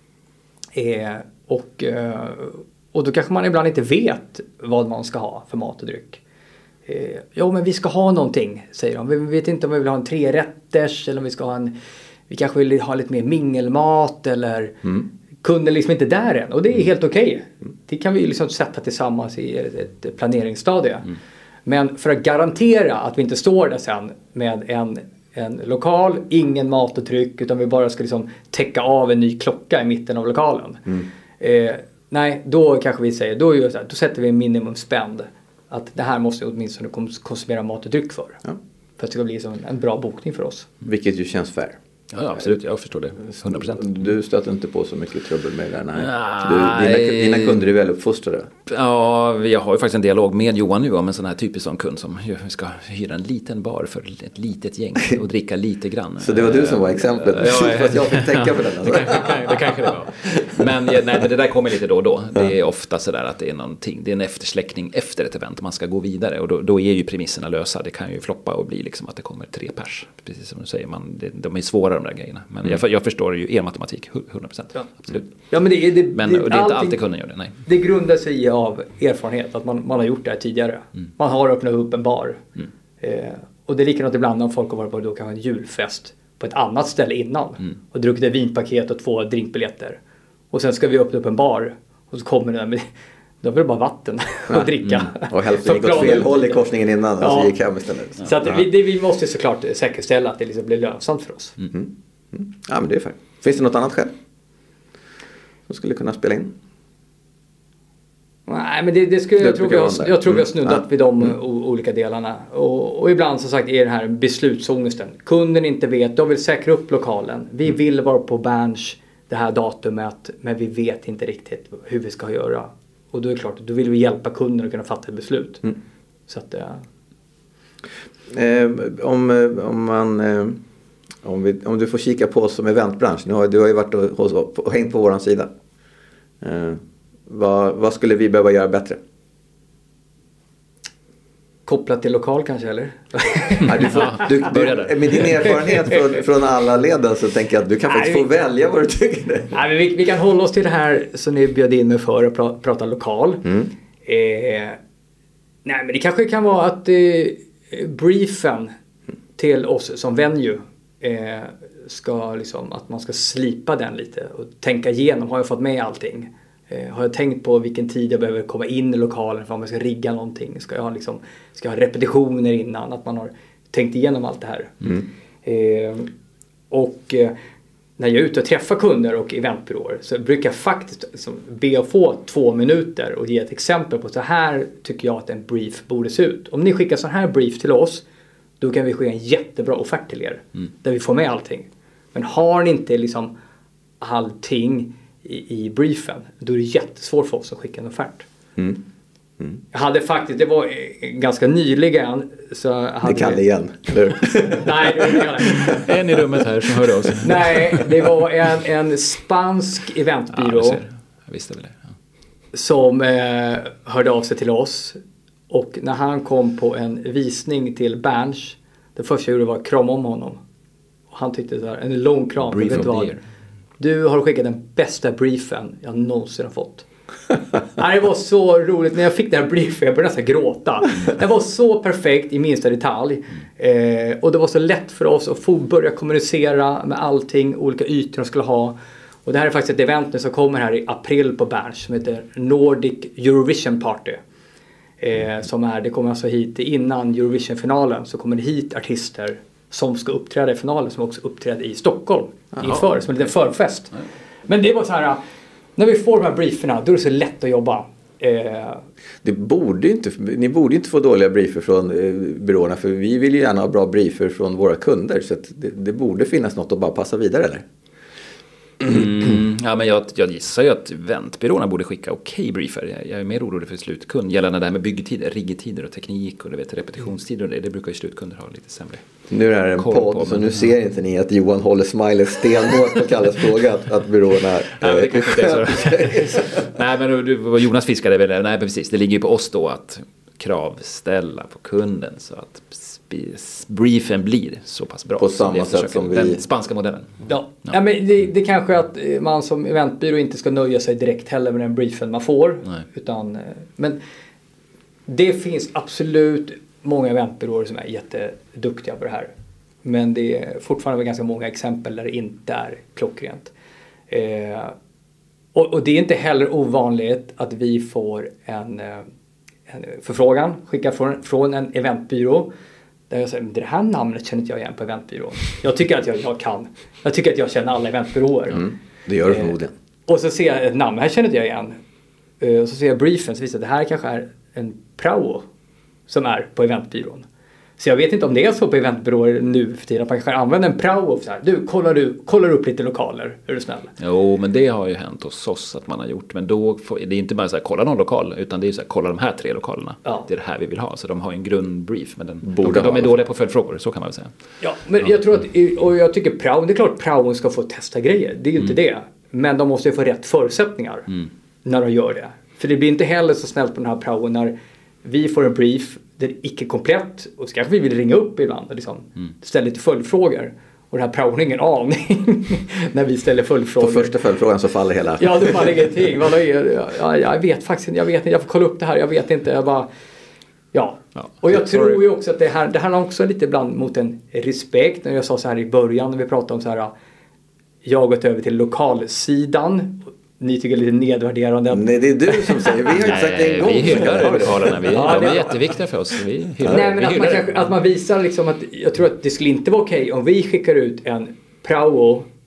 Och då kanske man ibland inte vet vad man ska ha för mat och dryck. Jo, men vi ska ha någonting, säger de. Vi vet inte om vi vill ha en 3-rätters eller om vi ska ha vi kanske vill ha lite mer mingelmat eller kunden liksom inte där än. Och det är helt okej. Det kan vi liksom sätta tillsammans i ett planeringsstadie. Men för att garantera att vi inte står där sen med en lokal, ingen mat och dryck, utan vi bara ska liksom täcka av en ny klocka i mitten av lokalen. Nej, då kanske vi säger, då sätter vi en minimum spend. Att det här måste åtminstone konsumera mat och dryck för. Ja. För att det ska bli som en bra bokning för oss. Vilket ju känns fair. Ja, absolut. Jag förstår det. 100%. Du stöter inte på så mycket trubbel med det där? Nej. Dina kunder är väl uppfostrade? Ja, jag har ju faktiskt en dialog med Johan nu om en sån här typisk sån kund som ska hyra en liten bar för ett litet gäng och dricka lite grann. Så det var du som var exemplet? Fast jag fick tänka på den. Alltså. Det kanske det var. Men det där kommer lite då och då. Det är ofta sådär att det är någonting. Det är en eftersläckning efter ett event. Man ska gå vidare och då är ju premisserna lösa. Det kan ju floppa och bli liksom att det kommer 3 pers. Precis som du säger. De är svåra de där grejerna. Men jag förstår ju er matematik 100%. Ja. Absolut. Ja, men det är inte alltid kunden gör det. Nej. Det grundar sig av erfarenhet att man har gjort det här tidigare. Man har öppnat upp en bar. Och det är likadant ibland om folk har varit på då kan ha en julfest på ett annat ställe innan. Och druckit ett vinpaket och 2 drinkbiljetter. Och sen ska vi öppna upp en bar. Och så kommer det med då blir det bara vatten att dricka. Och hälften gick åt fel håll i korsningen innan. Ja. Och så gick hem istället. Så att vi måste såklart säkerställa att det liksom blir lönsamt för oss. Ja, men det är fair. Finns det något annat skäl som skulle kunna spela in? Nej, men jag tror vi har snuddat vid de olika delarna. Och ibland som sagt är det här beslutsångesten. Kunden inte vet, de vill säkra upp lokalen. Vi vill vara på Berns det här datumet, men vi vet inte riktigt hur vi ska göra. Och då är det klart, då vill vi hjälpa kunden att kunna fatta ett beslut. Så att om du får kika på oss som eventbransch. Du har ju varit och hängt på våran sida. Vad skulle vi behöva göra bättre? Kopplat till lokal kanske, eller? Med din erfarenhet från alla leden så tänker jag att du kan faktiskt få välja vad du tycker. Nej, men vi kan hålla oss till det här som ni bjöd in mig för att prata lokal. Nej, men det kanske kan vara att briefen till oss som venue ska liksom, att man ska slipa den lite och tänka igenom, har jag fått med allting? Har jag tänkt på vilken tid jag behöver komma in i lokalen för om jag ska rigga någonting? Ska jag ha repetitioner innan? Att man har tänkt igenom allt det här. När jag är ute och träffar kunder och eventbyråer så brukar jag faktiskt be att få 2 minuter och ge ett exempel på så här tycker jag att en brief borde se ut. Om ni skickar så här brief till oss, då kan vi skicka en jättebra offert till er. Där vi får med allting. Men har ni inte liksom allting i briefen, då är det jättesvårt för oss att skicka en offert. Jag hade faktiskt, det var ganska nyligen så hade det kan det igen, eller? Nej, det var det. En i rummet här som hörde av sig. Nej, det var en spansk eventbyrå. Jag visste väl det. Ja. Som hörde av sig till oss. Och när han kom på en visning till Berns, det första jag gjorde var att krama om honom. Och han tyckte så här, en lång kram. Brief of the year. Du har skickat den bästa briefen jag någonsin har fått. Det var så roligt när jag fick den här briefen. Jag började nästan gråta. Den var så perfekt i minsta detalj. Och det var så lätt för oss att få börja kommunicera med allting. Olika ytor de skulle ha. Och det här är faktiskt ett event som kommer här i april på Berns. Som heter Nordic Eurovision Party. Det kommer alltså hit innan Eurovision-finalen. Så kommer det hit artister som ska uppträda i finalen. Som också uppträdde i Stockholm. Inför, som en liten förfest. Men det var så här... När vi får de här brieferna, då är det så lätt att jobba. Ni borde inte få dåliga briefer från byråerna. För vi vill ju gärna ha bra briefer från våra kunder. Så att det borde finnas något att bara passa vidare, eller? Ja, men jag gissar ju att eventbyråerna borde skicka okej briefer. Jag är mer orolig för slutkund. Gällande det här med byggtider, riggetider och teknik och repetitionstider och det brukar ju slutkunder ha lite sämre. Nu är det en podd så nu ser inte ni att Johan håller smilet stenhårt på Kalles fråga att byråerna... Nej, det kanske inte är så. Nej, men Jonas fiskade väl. Nej, precis. Det ligger ju på oss då att kravställa på kunden så att briefen blir så pass bra. På samma sätt som den spanska modellen. Ja. Men det kanske att man som eventbyrå inte ska nöja sig direkt heller med den briefen man får. Utan, men det finns absolut många eventbyråer som är jätteduktiga på det här. Men det är fortfarande ganska många exempel där det inte är klockrent. Och det är inte heller ovanligt att vi får en förfrågan skickad från en eventbyrå. Där jag säger, det här namnet känner inte jag igen på eventbyrån. Jag tycker att jag kan. Jag tycker att jag känner alla eventbyråer. Det gör du förmodligen. Och så ser jag ett namn, här känner inte jag igen. Och så ser jag briefen så visar att det här kanske är en prao som är på eventbyrån. Så jag vet inte om det är så på eventbyråer nu för tiden. Att man kanske använder en prao och så här. Du, kollar upp lite lokaler, är du snäll? Jo, men det har ju hänt hos oss att man har gjort. Men då det är inte bara så här, kolla någon lokal. Utan det är så här, kolla de här 3 lokalerna. Ja. Det är det här vi vill ha. Så de har en grundbrief. Men de är dåliga på följdfrågor, så kan man väl säga. Ja, men jag tror och jag tycker prao, det är klart praon ska få testa grejer. Det är ju inte det. Men de måste ju få rätt förutsättningar när de gör det. För det blir inte heller så snällt på den här praon när vi får en brief. Det är icke komplett och så kanske vi vill ringa upp ibland och liksom ställa lite följdfrågor. Och den här praon har ingen aning när vi ställer följdfrågor. På första följdfrågan så faller hela. Ja, det faller ingenting. Jag vet faktiskt inte, jag får kolla upp det här, jag vet inte. Jag bara, ja. Och jag tror ju också att det här har också lite ibland mot en respekt. När jag sa så här i början när vi pratade om så här, jag har gått över till lokalsidan. Ni tycker det är lite nedvärderande. Nej, det är du som säger. Vi har inte sagt det en gång. Vi hyllar lokalerna. De är jätteviktiga för oss. Vi hyllar. Nej, men att man visar liksom att jag tror att det skulle inte vara okej om vi skickar ut en prao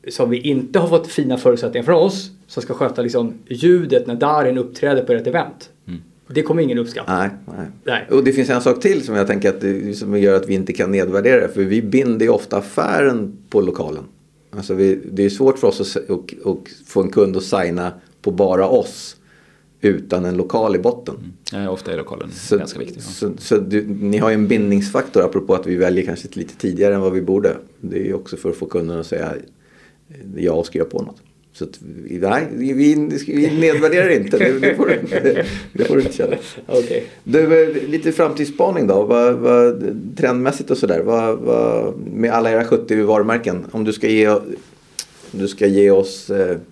som vi inte har fått fina förutsättningar från oss, som ska sköta liksom ljudet när Darin uppträder på ett event. Det kommer ingen uppskatta. Nej. Och det finns en sak till som jag tänker att som gör att vi inte kan nedvärdera det. För vi binder ju ofta affären på lokalen. Alltså det är svårt för oss att få en kund att signa på bara oss utan en lokal i botten. Ja, ofta är lokalen ganska viktig. Ja. Så ni har ju en bindningsfaktor apropå att vi väljer kanske lite tidigare än vad vi borde. Det är ju också för att få kunden att säga ja och skriva på något. Så att, nej, vi nedvärderar inte. Det får du inte känna. Okay. Du, lite framtidsspaning då. Vad trendmässigt och sådär. Med alla era 70 varumärken. Om du ska ge oss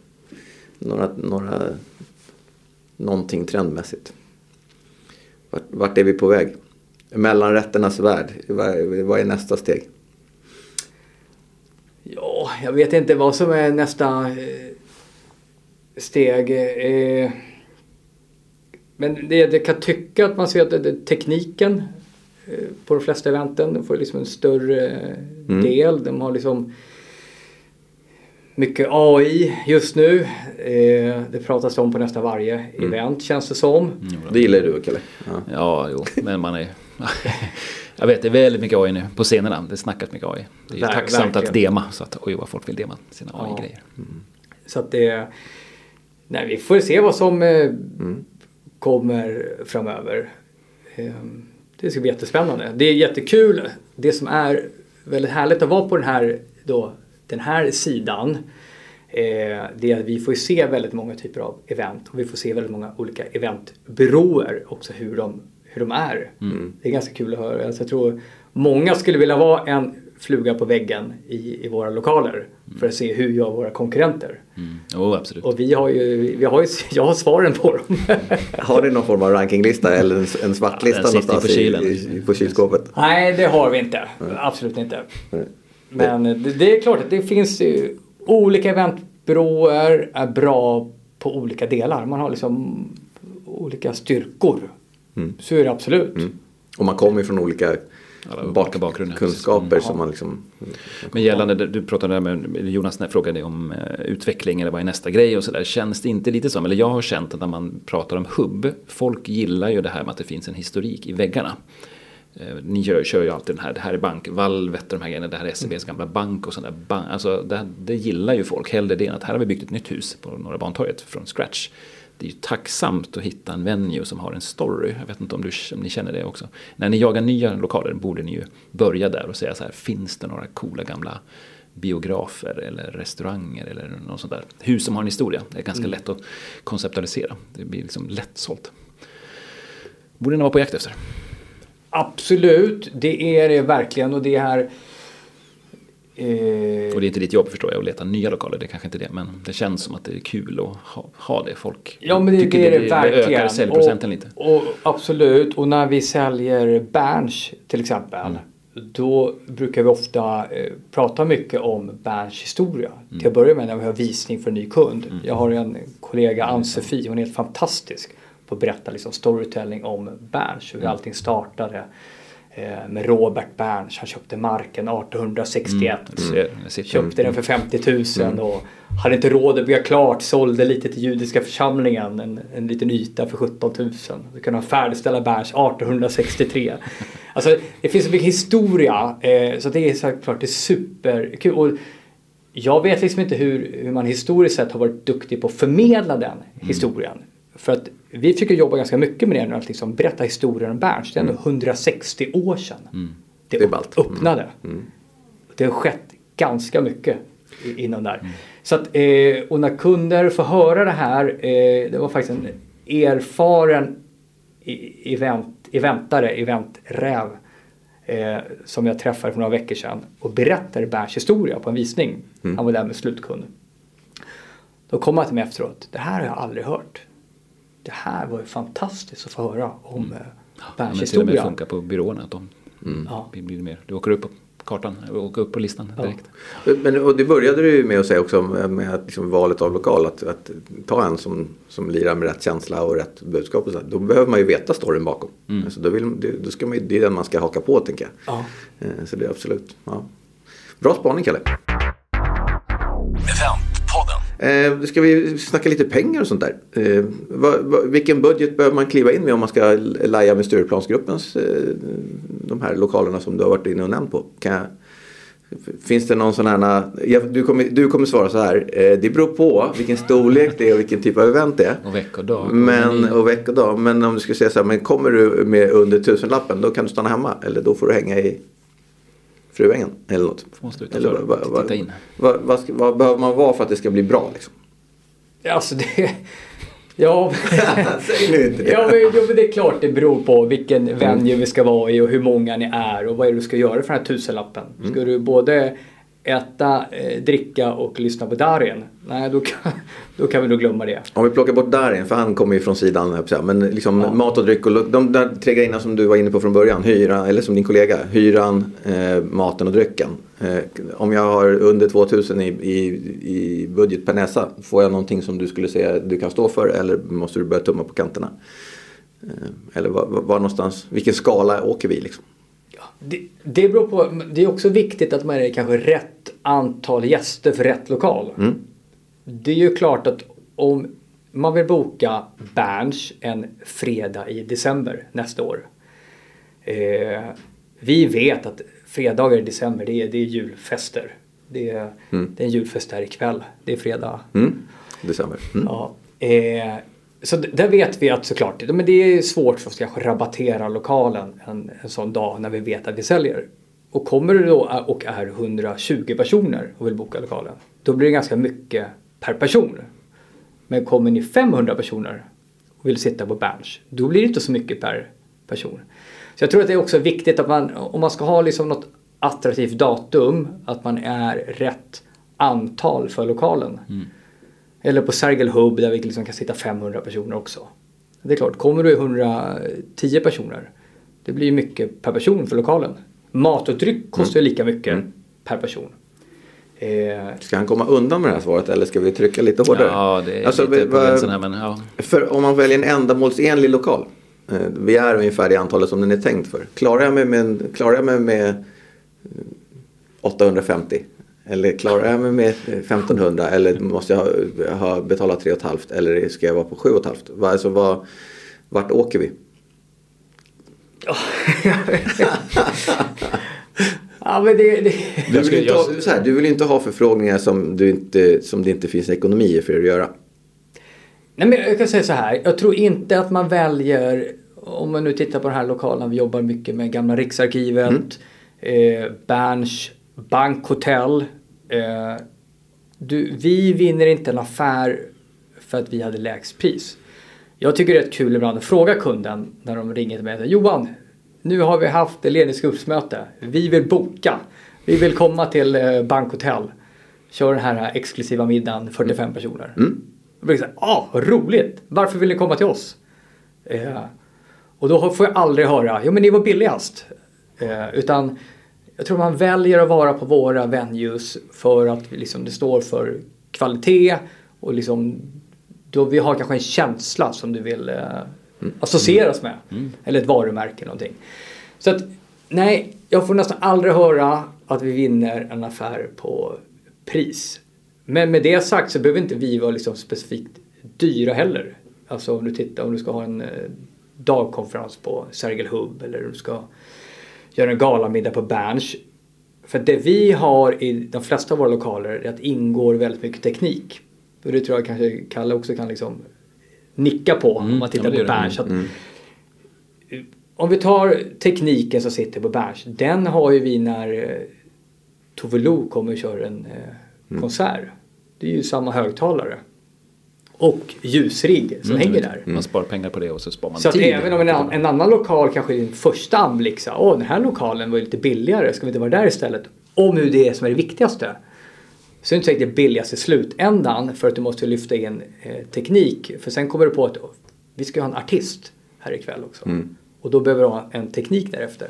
någonting trendmässigt. Vart är vi på väg? Mellanrätternas värld. Vad är nästa steg? Ja, jag vet inte vad som är nästa steg. Men det kan tycka att man ser att tekniken på de flesta eventen, de får liksom en större del. De har liksom mycket AI just nu. Det pratas om på nästan varje event, känns det som. Det gillar du, Kalle? Ja, men man är... Jag vet, det är väldigt mycket AI nu på scenerna. Det snackas mycket AI. Det är tacksamt att dema. Så att, vad folk vill dema sina AI-grejer. Så att det... Nej, vi får se vad som kommer framöver. Det ska bli jättespännande. Det är jättekul. Det som är väldigt härligt att vara på den här sidan. Det är att vi får se väldigt många typer av event. Och vi får se väldigt många olika eventbyråer också hur de är. Det är ganska kul att höra. Alltså jag tror många skulle vilja vara en fluga på väggen i våra lokaler för att se hur gör våra konkurrenter. Absolut. Och jag har svaren på dem. Har ni någon form av rankinglista eller en svartlista någonstans på kylskåpet? Nej, det har vi inte. Absolut inte. Men det är klart att det finns olika eventbyråer är bra på olika delar. Man har liksom olika styrkor. Så är det absolut. Och man kommer från olika bakgrunder, kunskaper som man liksom... Men gällande, du pratade med Jonas när jag frågade om utveckling eller vad är nästa grej och sådär. Känns det inte lite som, eller jag har känt att när man pratar om hubb, folk gillar ju det här med att det finns en historik i väggarna. Ni kör ju alltid det här är bank, Valvet och de här grejerna, det här är SEBs gamla bank och sådär. Alltså det gillar ju folk hellre det än att här har vi byggt ett nytt hus på Norra Bantorget från scratch. Det är ju tacksamt att hitta en venue som har en story. Jag vet inte om ni känner det också. När ni jagar nya lokaler borde ni ju börja där och säga så här, finns det några coola gamla biografer eller restauranger eller något sånt där. Hus som har en historia. Det är ganska lätt att konceptualisera. Det blir liksom lättsålt. Borde ni vara på jakt efter? Absolut, det är det verkligen. Och det här... Och det är inte ditt jobb förstår jag att leta nya lokaler, det är kanske inte det, men det känns som att det är kul att ha det. Folk men det är det verkligen. Ökar säljprocenten lite. Och absolut, och när vi säljer Berns till exempel, då brukar vi ofta prata mycket om Berns historia. Till att börja med när vi har visning för en ny kund. Jag har en kollega, Ann-Sofie, hon är helt fantastisk på att berätta liksom storytelling om Berns, hur allting startade. Med Robert Berns, han köpte marken 1861, köpte den för 50 000 och hade inte råd att bygga klart, sålde lite till judiska församlingen, en liten yta för 17 000. Vi kunde färdigställa Berns 1863. Alltså det finns så mycket historia, så det är såklart det är superkul. Och jag vet liksom inte hur man historiskt sett har varit duktig på att förmedla den historien. För att vi försöker jobba ganska mycket med det nu, att liksom berätta historien om Berns. Det är ändå 160 år sedan det öppnade. Det har skett ganska mycket innan där. Så att, och när kunder får höra det här, det var faktiskt en erfaren eventräv som jag träffade för några veckor sedan och berättade Berns historia på en visning. Han var där med slutkund. Då kom han till mig efteråt. Det här har jag aldrig hört. Det här var ju fantastiskt att få höra om Berns historia. Det funkar på byråerna att de blir mer. Du åker upp på kartan, åker upp på listan direkt. Men, och det började du med att säga också med att liksom valet av lokal, att ta en som lirar med rätt känsla och rätt budskap och så. Då behöver man ju veta storyn bakom. Så då ska man, det är den man ska haka på, tänker jag. Så det är absolut. Ja. Bra spaning, Kalle. Ska vi snacka lite pengar och sånt där? Vilken budget behöver man kliva in med om man ska laja med Stureplansgruppens de här lokalerna som du har varit inne och nämnt på? Finns det någon sån här... Du kommer svara så här. Det beror på vilken storlek det är och vilken typ av event det är. Och veckodag. Och veckodag. Men om du skulle säga så här, men kommer du med under 1000-lappen, då kan du stanna hemma. Eller då får du hänga i Fruängen eller något. Måste utanför, titta in. Vad behöver man vara för att det ska bli bra liksom? Alltså det... Ja, säg nu inte det. Ja, men det är klart det beror på vilken venue vi ska vara i och hur många ni är och vad är det du ska göra för den här 1000-lappen. Ska du både äta, dricka och lyssna på Darin? Nej, då kan vi nog glömma det. Om vi plockar bort Darin, för han kommer ju från sidan, men liksom mat och dryck och de där 3 grejerna som du var inne på från början, hyran, eller som din kollega, hyran, maten och drycken. Om jag har under 2000 i budget per näsa, får jag någonting som du skulle säga du kan stå för, eller måste du börja tumma på kanterna? Eller var någonstans, vilken skala åker vi liksom? Det beror på, det är också viktigt att man är kanske rätt antal gäster för rätt lokal. Det är ju klart att om man vill boka Berns en fredag i december nästa år. Vi vet att fredagar i december det är julfester. Det är en julfest här ikväll. Det är fredag. December. Ja, så där vet vi att såklart, men det är svårt för oss kanske rabattera lokalen en sån dag när vi vet att vi säljer. Och kommer du då och är 120 personer och vill boka lokalen, då blir det ganska mycket per person. Men kommer ni 500 personer och vill sitta på Berns, då blir det inte så mycket per person. Så jag tror att det är också viktigt att man, om man ska ha liksom något attraktivt datum, att man är rätt antal för lokalen. Eller på Sergel Hub där vi liksom kan sitta 500 personer också. Det är klart, kommer du 110 personer, det blir mycket per person för lokalen. Mat och dryck kostar ju lika mycket per person. Ska han komma undan med det här svaret eller ska vi trycka lite hårdare? Ja, det är lite på gränsen här, men ja. För om man väljer en ändamålsenlig lokal, vi är ungefär i antalet som den är tänkt för. Klarar jag mig med 850? Eller klarar jag mig med 1500? Eller måste jag ha betalat 3,5? Eller ska jag vara på 7,5? Alltså vart åker vi? Ja, men du vill inte ha förfrågningar som det inte finns ekonomi för att göra. Nej, men jag kan säga så här. Jag tror inte att man väljer, om man nu tittar på den här lokalen, vi jobbar mycket med gamla Riksarkivet, Berns bankhotell. Vi vinner inte en affär för att vi hade lägst pris. Jag tycker det är kul ibland att fråga kunden när de ringer till mig och säger: Johan, nu har vi haft ett ledningsgruppsmöte. Vi vill boka. Vi vill komma till bankhotell. Kör den här exklusiva middagen, 45 personer. Då blir det så här: vad roligt. Varför vill ni komma till oss? Och då får jag aldrig höra: jo, men ni var billigast. Utan jag tror man väljer att vara på våra venues för att liksom det står för kvalitet och liksom då vi har kanske en känsla som du vill associeras med. Eller ett varumärke eller någonting. Så att nej, jag får nästan aldrig höra att vi vinner en affär på pris. Men med det sagt så behöver inte vi vara liksom specifikt dyra heller. Alltså om du ska ha en dagkonferens på Sergel Hub eller du ska göra en galamiddag på Berns. För det vi har i de flesta av våra lokaler är att ingår väldigt mycket teknik. Och det tror jag kanske Kalle också kan liksom nicka på om man tittar på Berns. Om vi tar tekniken som sitter på Berns, den har ju vi när Tove Lo kommer och kör en konsert. Det är ju samma högtalare. Och ljusrigg som hänger där. Man sparar pengar på det och så sparar man så tid. Så även om en annan lokal kanske i din första anblick så, den här lokalen var ju lite billigare, ska vi inte vara där istället? Om nu det är som är det viktigaste. Så är det inte säkert det billigaste i slutändan för att du måste lyfta in teknik. För sen kommer du på att vi ska ha en artist här ikväll också. Och då behöver du ha en teknik därefter.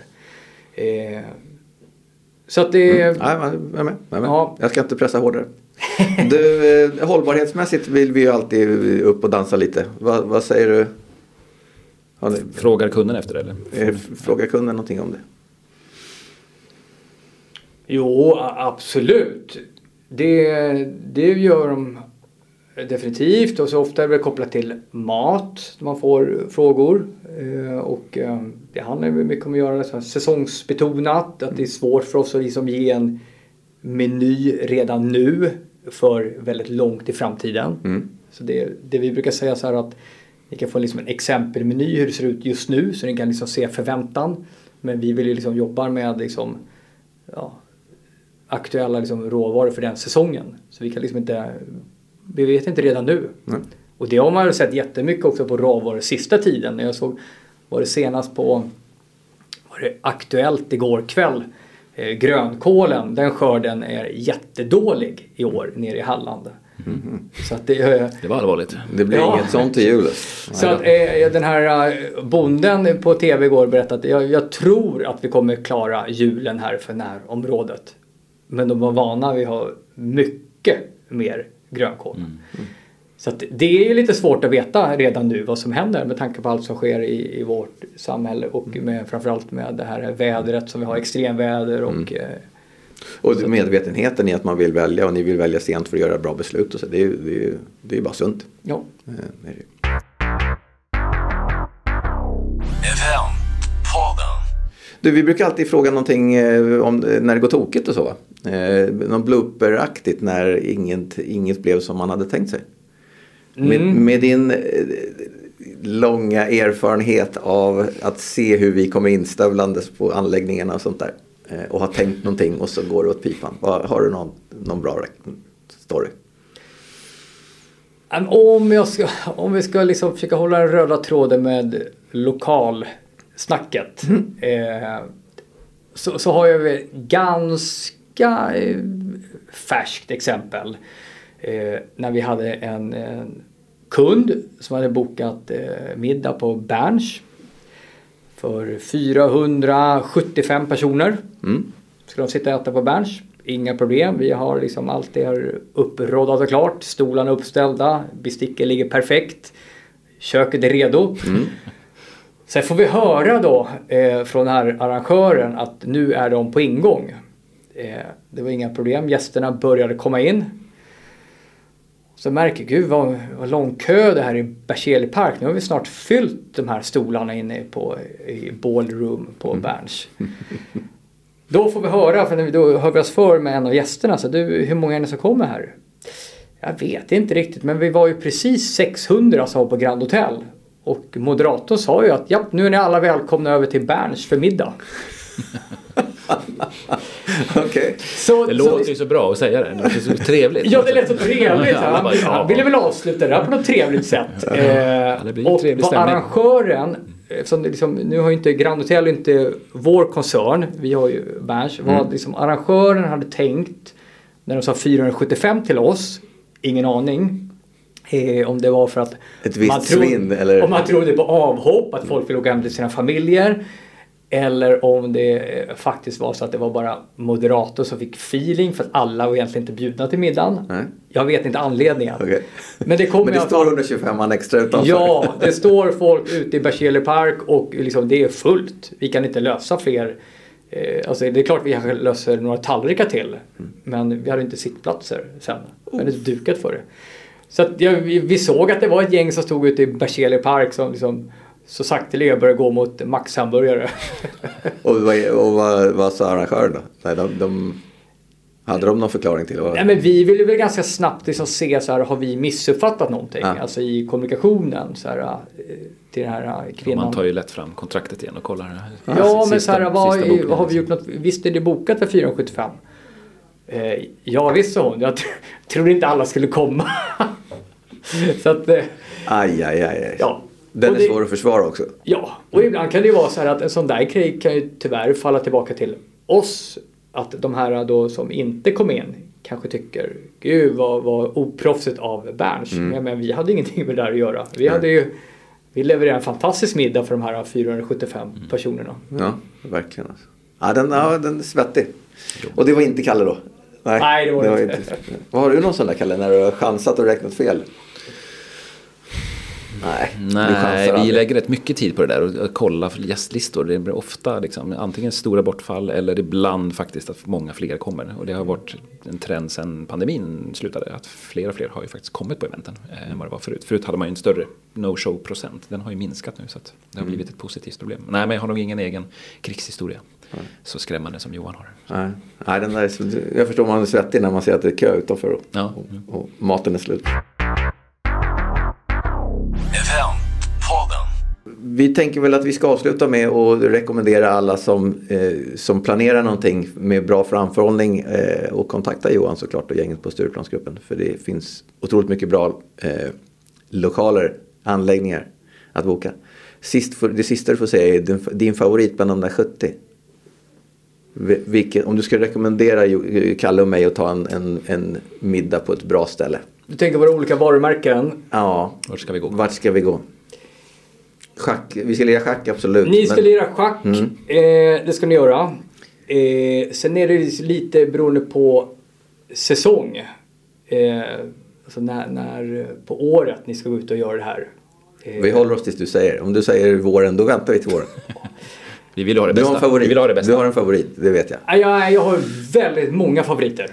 Så att det... Jag är med. Ja. Jag ska inte pressa hårdare. Du, hållbarhetsmässigt vill vi ju alltid upp och dansa lite. Vad säger du? Frågar kunden efter det, eller? Frågar kunden någonting om det? Jo, absolut. Det gör de definitivt. Och så ofta är det kopplat till mat. Man får frågor. Och det handlar mycket om att göra det så här säsongsbetonat. Att det är svårt för oss att liksom ge en meny redan nu för väldigt långt i framtiden. Så det vi brukar säga så här att ni kan få liksom en exempelmeny hur det ser ut just nu. Så ni kan liksom se förväntan. Men vi vill ju liksom jobba med liksom, aktuella liksom råvaror för den säsongen. Så vi kan liksom inte, vi vet inte redan nu. Och det har man ju sett jättemycket också på råvaror sista tiden. När jag såg, var det senast på, var det Aktuellt igår kväll. Grönkålen, den skörden är jättedålig i år nere i Halland. Så att det var allvarligt. Det blir inget sånt i julen. Så att den här bonden på tv igår berättade att jag tror att vi kommer klara julen här för närområdet. Men de var vana vi har mycket mer grönkål. Så att det är ju lite svårt att veta redan nu vad som händer med tanke på allt som sker i vårt samhälle och med, framförallt med det här vädret som vi har, extremväder och medvetenheten i att man vill välja och ni vill välja sent för att göra bra beslut och så, det är ju bara sunt. Ja. Du, vi brukar alltid fråga någonting om när det går tokigt och så. Någon blooperaktigt när inget blev som man hade tänkt sig. Med din långa erfarenhet av att se hur vi kommer instövlandes på anläggningarna och sånt där. Och har tänkt någonting och så går det åt pipan. Har du någon bra story? Om vi ska liksom försöka hålla den röda tråden med lokalsnacket. Så har jag ett ganska färskt exempel. När vi hade en kund som hade bokat middag på Berns. För 475 personer. Ska de sitta och äta på Berns? Inga problem. Vi har liksom allt det här upprådat och klart. Stolarna uppställda. Besticken ligger perfekt. Köket är redo. Sen får vi höra då från den här arrangören att nu är de på ingång. Det var inga problem. Gästerna började komma in. Så märker gud vad lång kö det här i Berzelii park. Nu har vi snart fyllt de här stolarna inne i ballroom på Berns. Då får vi höra, för då hör vi oss för med en av gästerna. Så hur många är det som kommer här? Jag vet inte riktigt, men vi var ju precis 600 sa på Grand Hotel. Och moderatorn sa ju att nu är ni alla välkomna över till Berns för middag. Okay. Det låter ju så bra att säga det. Det låter så trevligt. Ja, det lät så trevligt. Han ville väl avsluta det här på något trevligt sätt. Och vad arrangören, som liksom, nu har ju inte Grand Hotel inte vår koncern, vi har ju Berns. Vad liksom arrangören hade tänkt när de sa 475 till oss, ingen aning. Om det var för att ett visst svinn eller... om man trodde på avhopp, att folk vill åka hem till sina familjer. Eller om det faktiskt var så att det var bara moderator som fick feeling för att alla var egentligen inte bjudna till middagen. Nej. Jag vet inte anledningen. Okay. Men det står 125 man extra utanför. Ja, det står folk ute i Berzelii park och liksom det är fullt. Vi kan inte lösa fler. Alltså det är klart vi kanske löser några tallrikar till. Men vi hade inte sittplatser sen. Vi hade inte dukat för det. Så att vi såg att det var ett gäng som stod ute i Berzelii park som liksom så sakteliga började gå mot Max hamburgare. och vad sa arrangören då? Nej, hade de någon förklaring till? Nej, men vi ville väl ganska snabbt liksom se så här, har vi missuppfattat någonting? Alltså i kommunikationen så här, till den här kvinnan. Man tar ju lätt fram kontraktet igen och kollar. Ja, men så här, vad har vi gjort något? Visst är det bokat för 475? Ja, visst sa hon. Jag trodde inte alla skulle komma. Så att... Aj. Ja. Den är svår att försvara också. Ja, och ibland kan det ju vara så här att en sån där krig kan ju tyvärr falla tillbaka till oss. Att de här då som inte kom in kanske tycker, gud vad oproffsigt av Berns. Men vi hade ingenting med det där att göra. Vi levererade en fantastisk middag för de här 475 personerna. Ja, verkligen. Alltså. Ja, den är svettig. Och det var inte Kalle då? Nej, det var inte. Vad har du någon sån där, Kalle, när du har chansat och räknat fel? Nej, vi lägger rätt mycket tid på det där och kolla gästlistor. Det blir ofta liksom, antingen stora bortfall eller ibland faktiskt att många fler kommer. Och det har varit en trend sedan pandemin slutade att fler och fler har ju faktiskt kommit på eventen än vad det var förut. Förut hade man ju en större no-show-procent. Den har ju minskat nu så att det har blivit ett positivt problem. Nej, men jag har nog ingen egen krigshistoria. Så skrämmande som Johan har. Nej, den där, jag förstår man är svettig när man ser att det är kö utanför och maten är slut. Vi tänker väl att vi ska avsluta med att rekommendera alla som planerar någonting med bra framförhållning och kontakta Johan såklart och gänget på Stureplansgruppen. För det finns otroligt mycket bra lokaler, anläggningar att boka. Det sista du får säga är din favorit bland de där 70. Om du skulle rekommendera Kalle och mig att ta en middag på ett bra ställe. Du tänker på de olika varumärken? Ja. Vart ska vi gå? Schack. Vi ska lira schack, absolut. Ni ska lira schack. Det ska ni göra. Sen är det lite beroende på säsong. Alltså när på året ni ska gå ut och göra det här. Vi håller oss tills du säger. Om du säger våren, då väntar vi till våren. Vi vill ha det bästa. Du har en favorit. Vi vill ha det bästa. Du har en favorit, det vet jag. Jag har väldigt många favoriter.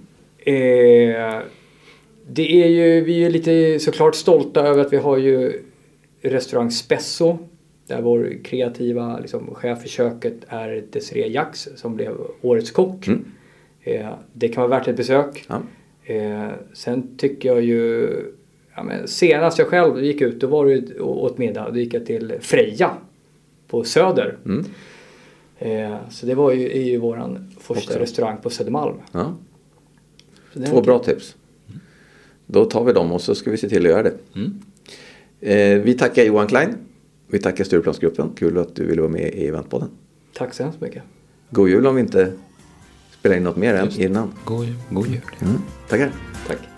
Det är ju, vi är lite såklart stolta över att vi har ju restaurang Spesso. Där vår kreativa chef för köket är Desiree Jax som blev årets kock. Det kan vara värt ett besök. Sen tycker jag ju... senast jag själv gick ut, då var det åt middag. Då gick jag till Freja på Söder. Så det är ju våran första restaurang på Södermalm. Ja. 2 bra tips. Då tar vi dem och så ska vi se till att göra det. Vi tackar Johan Klein. Vi tackar Stureplansgruppen. Kul att du ville vara med i Eventpodden. Tack så hemskt mycket. God jul om vi inte spelar in något mer än innan. God jul. Tackar. Tack.